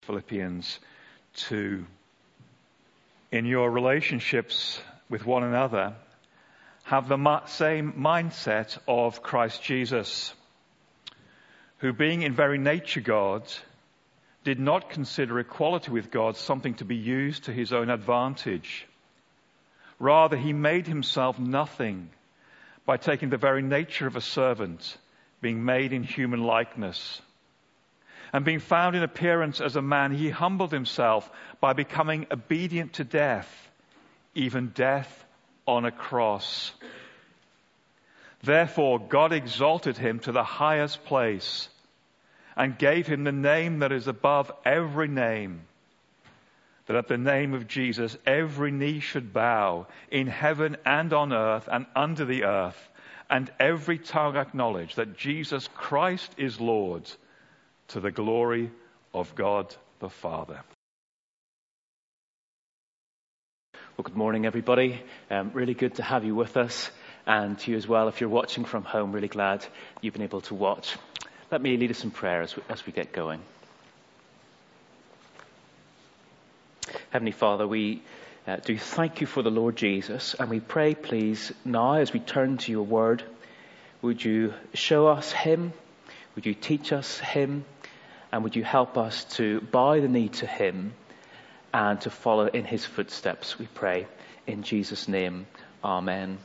Philippians 2. In your relationships with one another, have the same mindset of Christ Jesus, who being in very nature God, did not consider equality with God something to be used to his own advantage. Rather, he made himself nothing by taking the very nature of a servant, being made in human likeness. And being found in appearance as a man, he humbled himself by becoming obedient to death, even death on a cross. Therefore, God exalted him to the highest place and gave him the name that is above every name, that at the name of Jesus every knee should bow in heaven and on earth and under the earth, and every tongue acknowledge that Jesus Christ is Lord, to the glory of God the Father. Well, good morning, everybody. Really good to have you with us, and to you as well. If you're watching from home, really glad you've been able to watch. Let me lead us in prayer as we get going. Heavenly Father, we do thank you for the Lord Jesus, and we pray, please, now as we turn to your word, would you show us him? Would you teach us him? And would you help us to bow the knee to him and to follow in his footsteps, we pray. In Jesus' name, amen.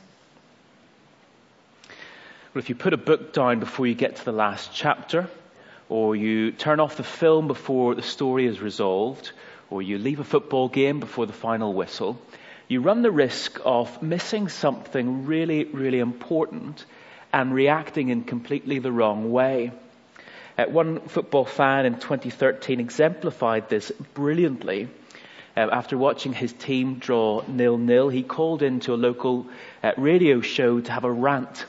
Well, if you put a book down before you get to the last chapter, or you turn off the film before the story is resolved, or you leave a football game before the final whistle, you run the risk of missing something really, really important and reacting in completely the wrong way. One football fan in 2013 exemplified this brilliantly. After watching his team draw 0-0, he called into a local radio show to have a rant.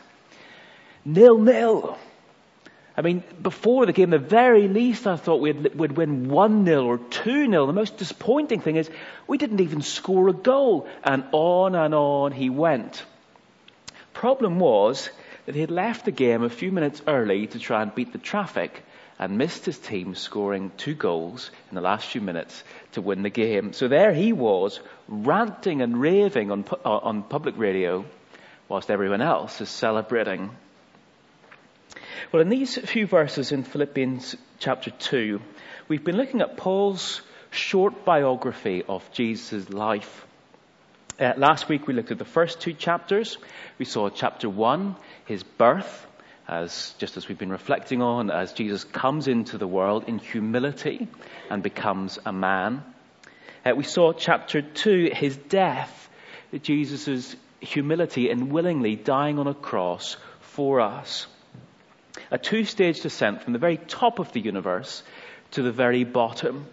0-0. I mean, before the game, the very least I thought we'd win 1-0 or 2-0. The most disappointing thing is we didn't even score a goal. And on he went. Problem was that he had left the game a few minutes early to try and beat the traffic and missed his team scoring 2 goals in the last few minutes to win the game. So there he was, ranting and raving on public radio whilst everyone else is celebrating. Well, in these few verses in Philippians chapter 2, we've been looking at Paul's short biography of Jesus' life. Last week we looked at the first 2 chapters. We saw chapter 1, his birth, just as we've been reflecting on, as Jesus comes into the world in humility and becomes a man. We saw chapter 2, his death, Jesus' humility in willingly dying on a cross for us. A 2-stage descent from the very top of the universe to the very bottom.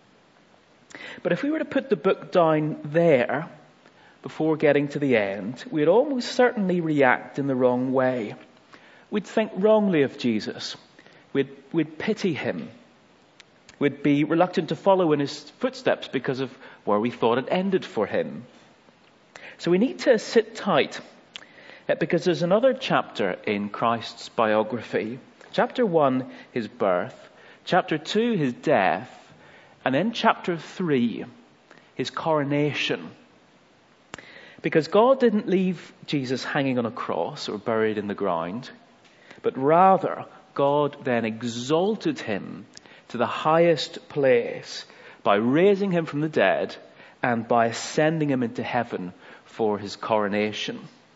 But if we were to put the book down there, before getting to the end, we'd almost certainly react in the wrong way. We'd think wrongly of Jesus. We'd pity him. We'd be reluctant to follow in his footsteps because of where we thought it ended for him. So we need to sit tight, because there's another chapter in Christ's biography. Chapter 1, his birth. Chapter 2, his death. And then chapter 3, his coronation. Because God didn't leave Jesus hanging on a cross or buried in the ground, but rather God then exalted him to the highest place by raising him from the dead and by ascending him into heaven for his coronation.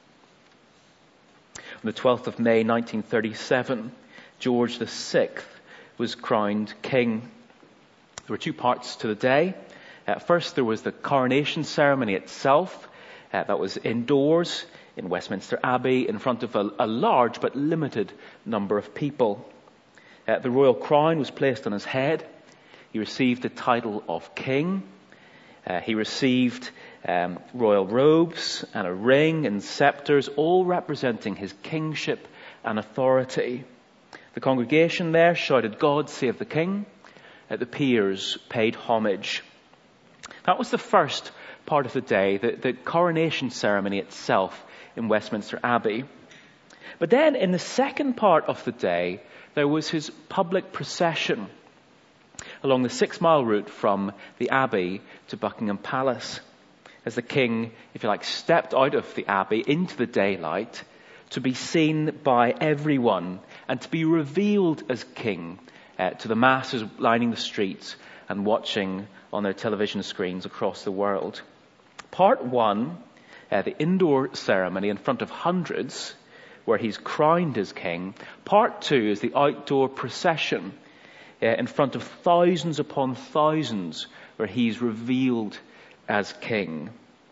On the 12th of May 1937, George VI was crowned king. There were 2 parts to the day. First, there was the coronation ceremony itself. That was indoors in Westminster Abbey in front of a large but limited number of people. The royal crown was placed on his head. He received the title of king. He received royal robes and a ring and scepters, all representing his kingship and authority. The congregation there shouted, "God save the King." The peers paid homage. That was the first part of the day, the coronation ceremony itself in Westminster Abbey. But then in the second part of the day, there was his public procession. along the 6-mile route from the Abbey to Buckingham Palace, as the king, if you like, stepped out of the Abbey into the daylight to be seen by everyone and to be revealed as king to the masses lining the streets and watching on their television screens across the world. Part 1, the indoor ceremony in front of hundreds, where he's crowned as king. Part 2 is the outdoor procession in front of thousands upon thousands, where he's revealed as king.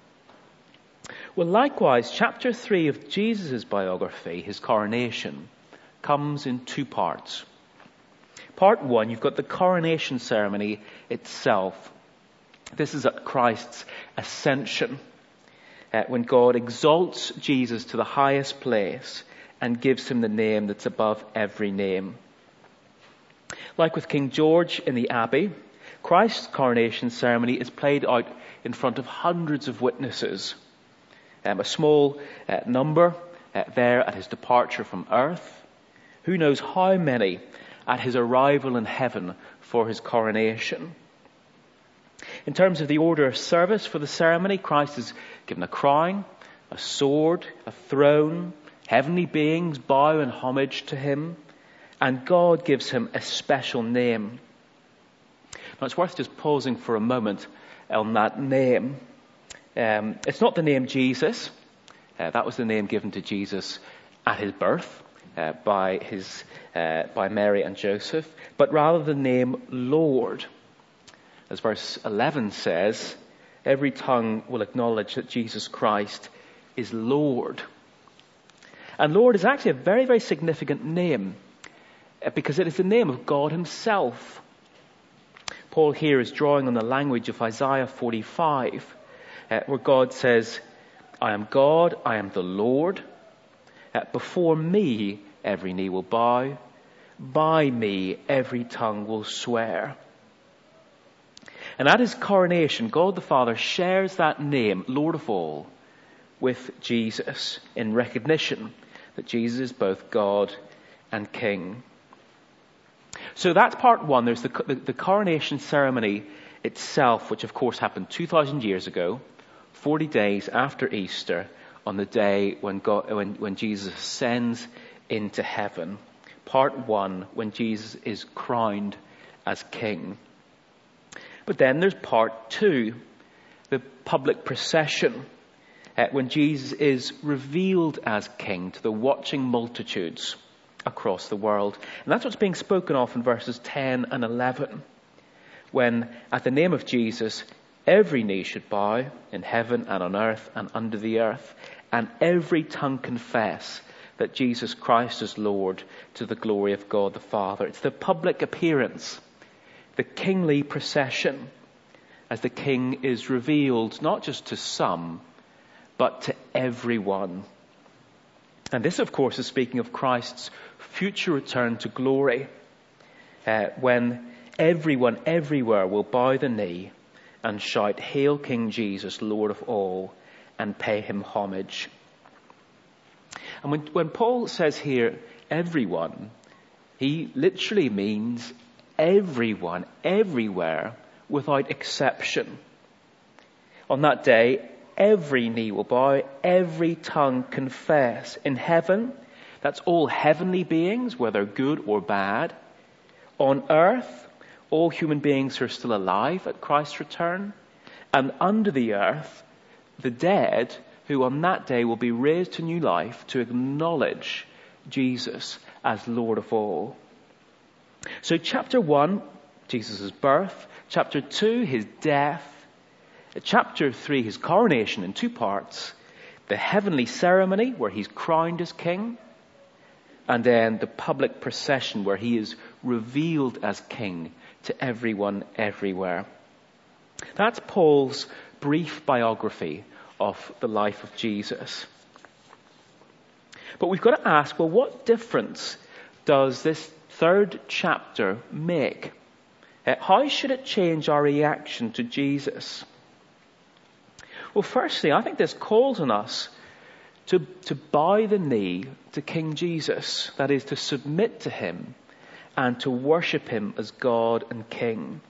Well, likewise, chapter 3 of Jesus' biography, his coronation, comes in 2 parts. Part 1, you've got the coronation ceremony itself. This is at Christ's ascension, when God exalts Jesus to the highest place and gives him the name that's above every name. Like with King George in the Abbey, Christ's coronation ceremony is played out in front of hundreds of witnesses. A small number there at his departure from earth. Who knows how many at his arrival in heaven for his coronation. In terms of the order of service for the ceremony, Christ is given a crown, a sword, a throne. Heavenly beings bow in homage to him, and God gives him a special name. Now it's worth just pausing for a moment on that name. It's not the name Jesus. That was the name given to Jesus at his birth by Mary and Joseph, but rather the name Lord. As verse 11 says, every tongue will acknowledge that Jesus Christ is Lord. And Lord is actually a very, very significant name because it is the name of God himself. Paul here is drawing on the language of Isaiah 45, where God says, I am God, I am the Lord. Before me every knee will bow. By me every tongue will swear. And at his coronation, God the Father shares that name, Lord of all, with Jesus in recognition that Jesus is both God and King. So that's part 1. There's the coronation ceremony itself, which of course happened 2,000 years ago, 40 days after Easter, on the day when Jesus ascends into heaven. Part 1, when Jesus is crowned as King. But then there's part 2, the public procession, when Jesus is revealed as King to the watching multitudes across the world. And that's what's being spoken of in verses 10 and 11, when at the name of Jesus, every knee should bow in heaven and on earth and under the earth, and every tongue confess that Jesus Christ is Lord, to the glory of God the Father. It's the public appearance, the kingly procession, as the King is revealed not just to some, but to everyone. And this, of course, is speaking of Christ's future return to glory, when everyone everywhere will bow the knee and shout, Hail King Jesus, Lord of all, and pay him homage. And when Paul says here, everyone, he literally means everyone, everywhere, without exception. On that day, every knee will bow, every tongue confess. In heaven, that's all heavenly beings, whether good or bad. On earth, all human beings who are still alive at Christ's return. And under the earth, the dead, who on that day will be raised to new life to acknowledge Jesus as Lord of all. So chapter 1, Jesus' birth. Chapter 2, his death. Chapter 3, his coronation in 2 parts. The heavenly ceremony where he's crowned as king. And then the public procession where he is revealed as king to everyone everywhere. That's Paul's brief biography of the life of Jesus. But we've got to ask, well, what difference does this 3rd chapter make? How should it change our reaction to Jesus? Well, firstly, I think this calls on us to bow the knee to King Jesus. That is, to submit to him and to worship him as God and King.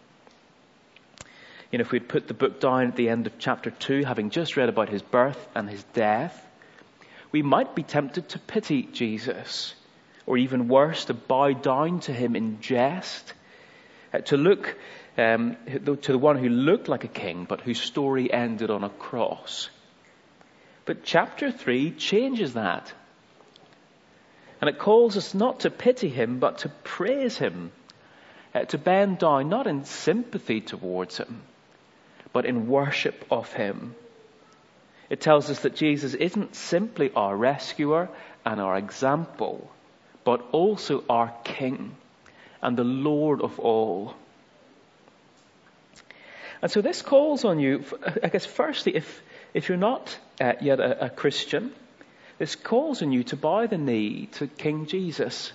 If we'd put the book down at the end of chapter 2, having just read about his birth and his death, we might be tempted to pity Jesus, or even worse, to bow down to him in jest, to look to the one who looked like a king, but whose story ended on a cross. But chapter 3 changes that. And it calls us not to pity him, but to praise him, to bend down, not in sympathy towards him, but in worship of him. It tells us that Jesus isn't simply our rescuer and our example, but also our King and the Lord of all. And so this calls on you, I guess, firstly, if you're not yet a Christian, this calls on you to bow the knee to King Jesus.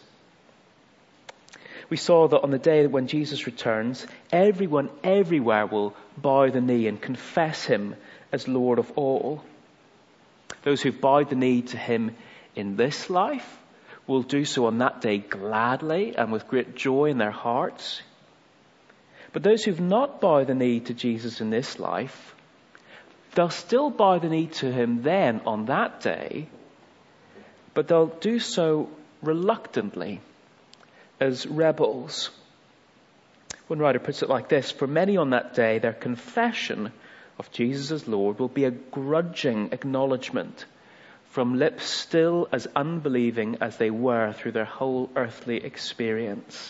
We saw that on the day when Jesus returns, everyone everywhere will bow the knee and confess him as Lord of all. Those who've bowed the knee to him in this life will do so on that day gladly and with great joy in their hearts. But those who've not bowed the knee to Jesus in this life, they'll still bow the knee to him then on that day, but they'll do so reluctantly, as rebels. One writer puts it like this: for many on that day, their confession of Jesus as Lord will be a grudging acknowledgement from lips still as unbelieving as they were through their whole earthly experience.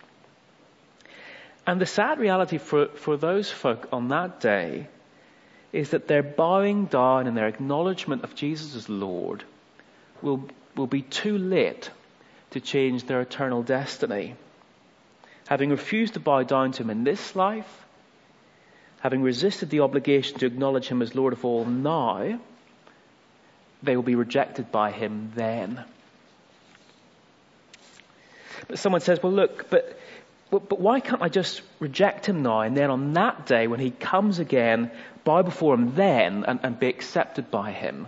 And the sad reality for those folk on that day is that their bowing down and their acknowledgement of Jesus as Lord will be too late to change their eternal destiny. Having refused to bow down to him in this life, having resisted the obligation to acknowledge him as Lord of all now, they will be rejected by him then. But someone says, well, look, but why can't I just reject him now, and then on that day when he comes again, bow before him then and be accepted by him?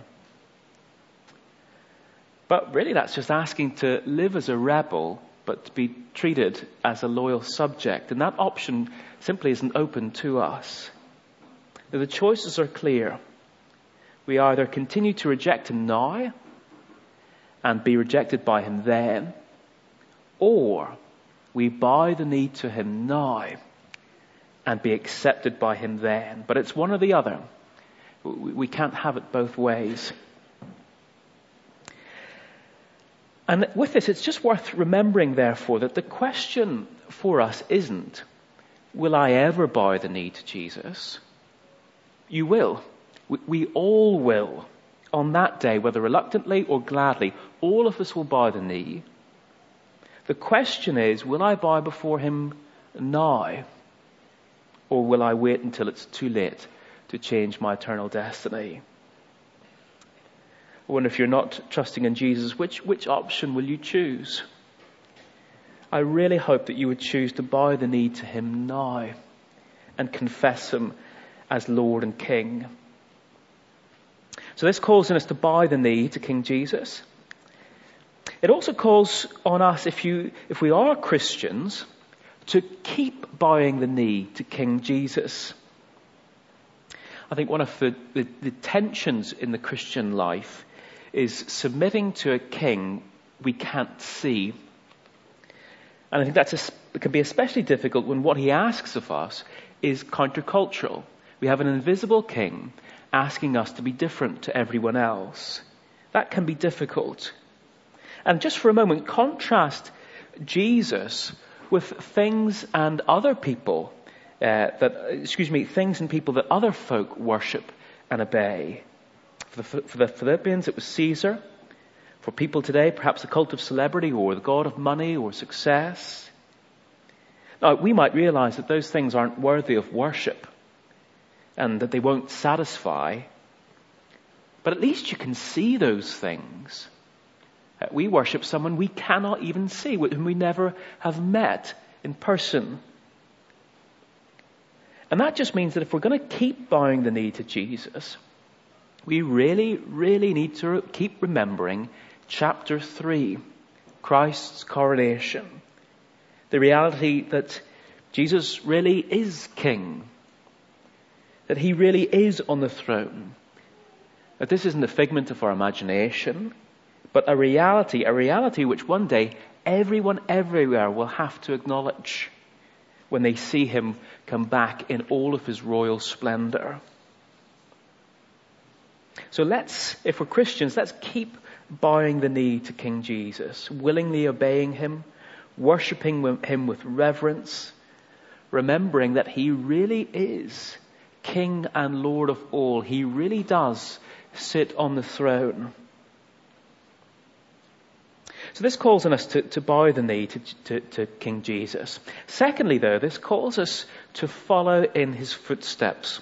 But really that's just asking to live as a rebel, but to be treated as a loyal subject. And that option simply isn't open to us. The choices are clear. We either continue to reject him now and be rejected by him then, or we bow the knee to him now and be accepted by him then. But it's one or the other. We can't have it both ways. And with this, it's just worth remembering, therefore, that the question for us isn't, will I ever bow the knee to Jesus? You will. We all will. On that day, whether reluctantly or gladly, all of us will bow the knee. The question is, will I bow before him now? Or will I wait until it's too late to change my eternal destiny? I wonder, if you're not trusting in Jesus, which option will you choose? I really hope that you would choose to bow the knee to him now and confess him as Lord and King. So this calls on us to bow the knee to King Jesus. It also calls on us, if we are Christians, to keep bowing the knee to King Jesus. I think one of the tensions in the Christian life is submitting to a king we can't see. And I think it can be especially difficult when what he asks of us is countercultural. We have an invisible king asking us to be different to everyone else. That can be difficult. And just for a moment, contrast Jesus with things and people that other folk worship and obey. For the Philippians, it was Caesar. For people today, perhaps the cult of celebrity or the god of money or success. Now, we might realize that those things aren't worthy of worship and that they won't satisfy. But at least you can see those things. We worship someone we cannot even see, whom we never have met in person. And that just means that if we're going to keep bowing the knee to Jesus, we really, really need to keep remembering chapter 3, Christ's coronation. The reality that Jesus really is king. That he really is on the throne. That this isn't a figment of our imagination, but a reality which one day everyone everywhere will have to acknowledge when they see him come back in all of his royal splendor. So if we're Christians, let's keep bowing the knee to King Jesus, willingly obeying him, worshipping him with reverence, remembering that he really is King and Lord of all. He really does sit on the throne. So this calls on us to bow the knee to King Jesus. Secondly, though, this calls us to follow in his footsteps.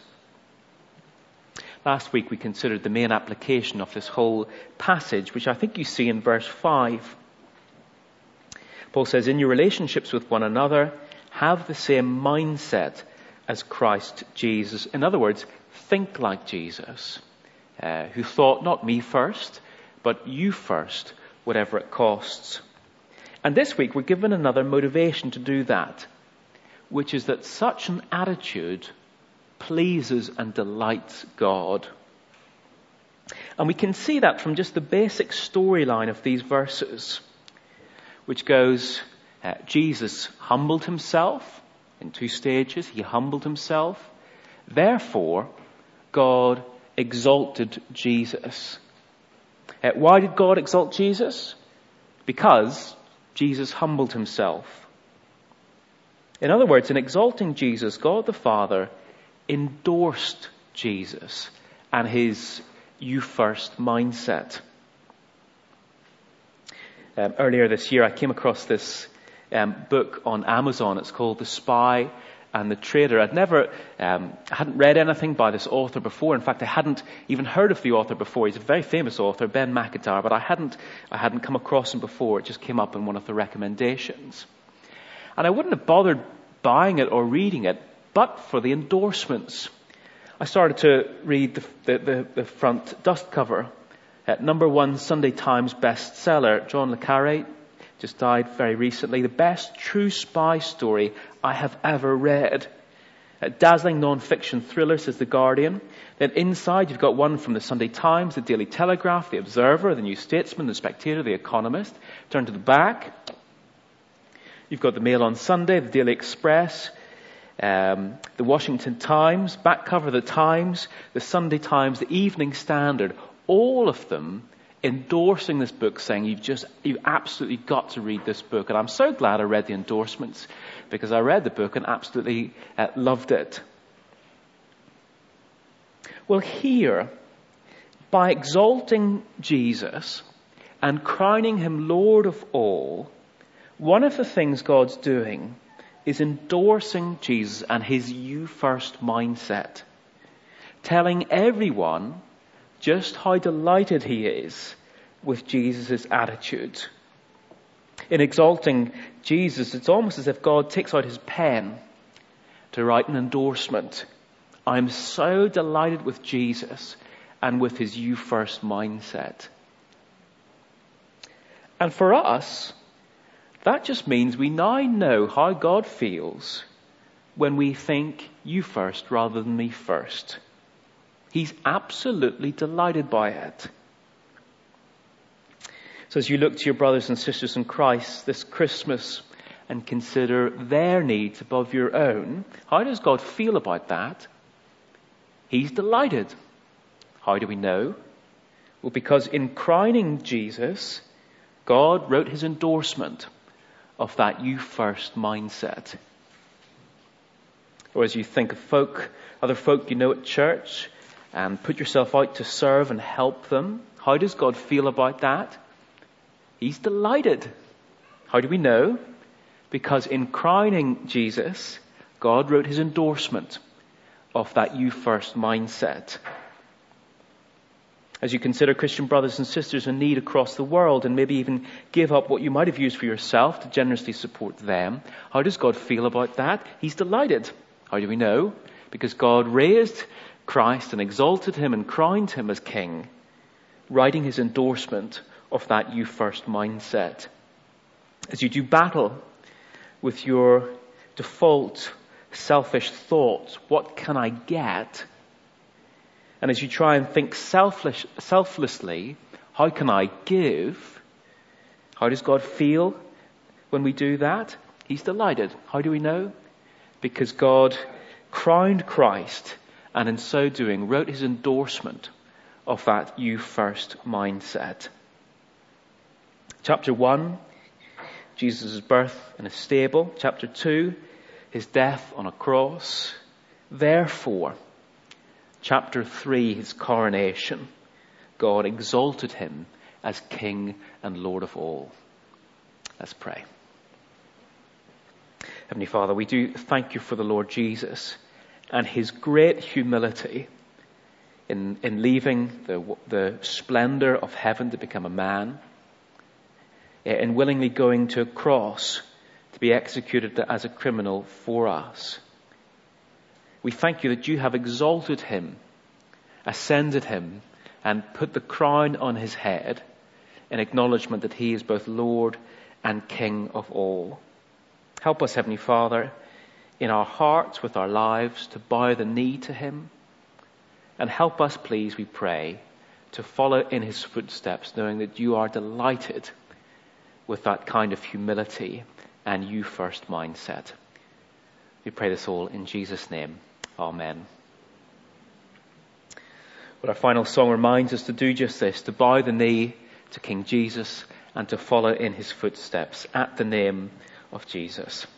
Last week we considered the main application of this whole passage, which I think you see in verse 5. Paul says, in your relationships with one another, have the same mindset as Christ Jesus. In other words, think like Jesus, who thought not me first, but you first, whatever it costs. And this week we're given another motivation to do that, which is that such an attitude pleases and delights God. And we can see that from just the basic storyline of these verses, which goes, Jesus humbled himself in 2 stages. He humbled himself. Therefore, God exalted Jesus. Why did God exalt Jesus? Because Jesus humbled himself. In other words, in exalting Jesus, God the Father endorsed Jesus and his you first mindset. Earlier this year I came across this book on Amazon. It's called The Spy and the Traitor. I hadn't read anything by this author before. In fact, I hadn't even heard of the author before. He's a very famous author, Ben McIntyre, but I hadn't come across him before. It just came up in one of the recommendations. And I wouldn't have bothered buying it or reading it but for the endorsements. I started to read the front dust cover. #1 Sunday Times bestseller, John le Carré, just died very recently. The best true spy story I have ever read. A dazzling non-fiction thriller, says The Guardian. Then inside you've got one from the Sunday Times, the Daily Telegraph, the Observer, the New Statesman, the Spectator, the Economist. Turn to the back. You've got the Mail on Sunday, the Daily Express, the Washington Times, back cover of the Times, the Sunday Times, the Evening Standard. All of them endorsing this book, saying you've absolutely got to read this book. And I'm so glad I read the endorsements, because I read the book and absolutely loved it. Well, here, by exalting Jesus and crowning him Lord of all, one of the things God's doing is endorsing Jesus and his you first mindset, telling everyone just how delighted he is with Jesus' attitude. In exalting Jesus, it's almost as if God takes out his pen to write an endorsement. I'm so delighted with Jesus and with his you first mindset. And for us, that just means we now know how God feels when we think you first rather than me first. He's absolutely delighted by it. So as you look to your brothers and sisters in Christ this Christmas and consider their needs above your own, how does God feel about that? He's delighted. How do we know? Well, because in crowning Jesus, God wrote his endorsement of that you first mindset. Or as you think of other folk you know at church, and put yourself out to serve and help them, how does God feel about that? He's delighted. How do we know? Because in crowning Jesus, God wrote his endorsement of that you first mindset. As you consider Christian brothers and sisters in need across the world, and maybe even give up what you might have used for yourself to generously support them, how does God feel about that? He's delighted. How do we know? Because God raised Christ and exalted him and crowned him as king, writing his endorsement of that you first mindset. As you do battle with your default selfish thoughts. What can I get? And as you try and think selflessly, how can I give? How does God feel when we do that? He's delighted. How do we know? Because God crowned Christ, and in so doing wrote his endorsement of that you first mindset. Chapter 1, Jesus' birth in a stable. Chapter 2, his death on a cross. Therefore, chapter 3, his coronation. God exalted him as King and Lord of all. Let's pray. Heavenly Father, we do thank you for the Lord Jesus and his great humility in leaving the splendor of heaven to become a man, in willingly going to a cross to be executed as a criminal for us. We thank you that you have exalted him, ascended him, and put the crown on his head in acknowledgement that he is both Lord and King of all. Help us, Heavenly Father, in our hearts, with our lives, to bow the knee to him. And help us, please, we pray, to follow in his footsteps, knowing that you are delighted with that kind of humility and you first mindset. We pray this all in Jesus' name. Amen. But our final song reminds us to do just this, to bow the knee to King Jesus and to follow in his footsteps at the name of Jesus.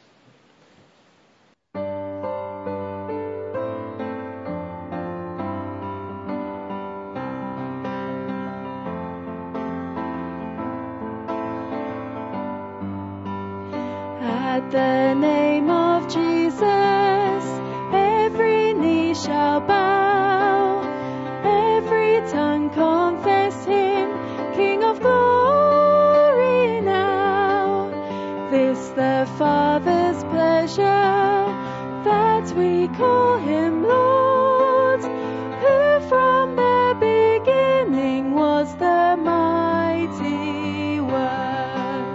At the name of Jesus, every knee shall bow, every tongue confess him, King of glory now. This the Father's pleasure, that we call him Lord, who from the beginning was the mighty Word.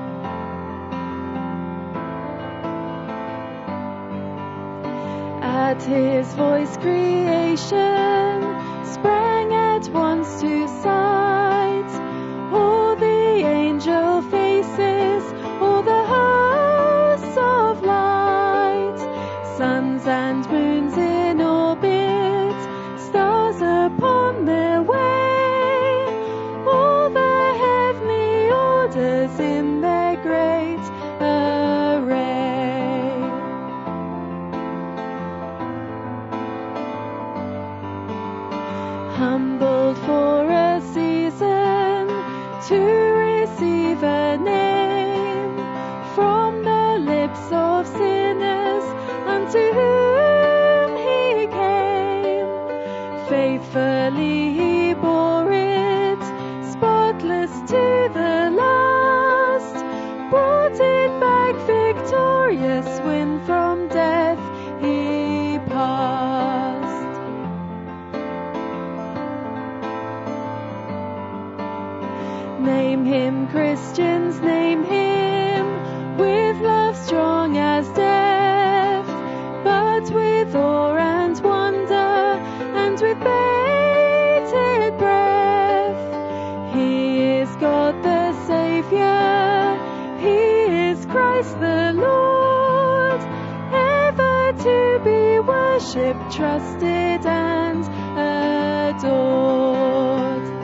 At his voice creation sprang at once to sight, all the angel faces, all the hosts of light, suns and moons in orbit, stars upon their way, all the heavenly orders in their great array. Humbled for a season to receive a name from the lips of sinners unto whom he came. Faithfully he bore it, spotless to the last, brought it back victorious when from death he passed. Name him, Christians, name him, with love strong as death, but with awe and wonder, and with bated breath. He is God the Saviour, he is Christ the Lord, ever to be worshipped, trusted and adored.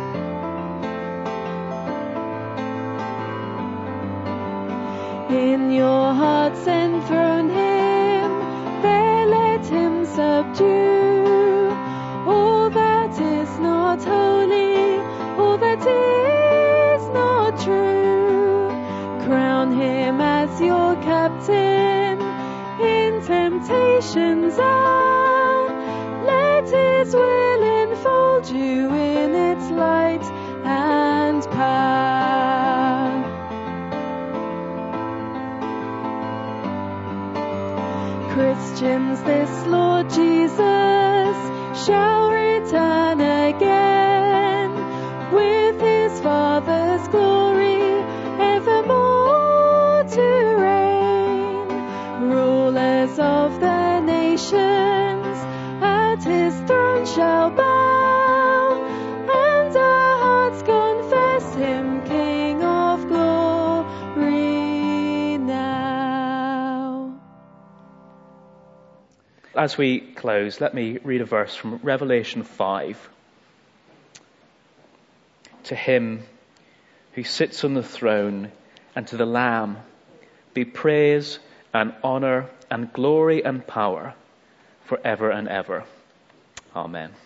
In your hearts enthrone him, there let him subdue all that is not holy, all that is not true. Crown him as your captain in temptation's hour, let his will enfold you in its light and power. Christians, this Lord Jesus shall return again with his Father's glory evermore to reign. as we close, let me read a verse from Revelation 5. To him who sits on the throne and to the Lamb be praise and honor and glory and power forever and ever. Amen.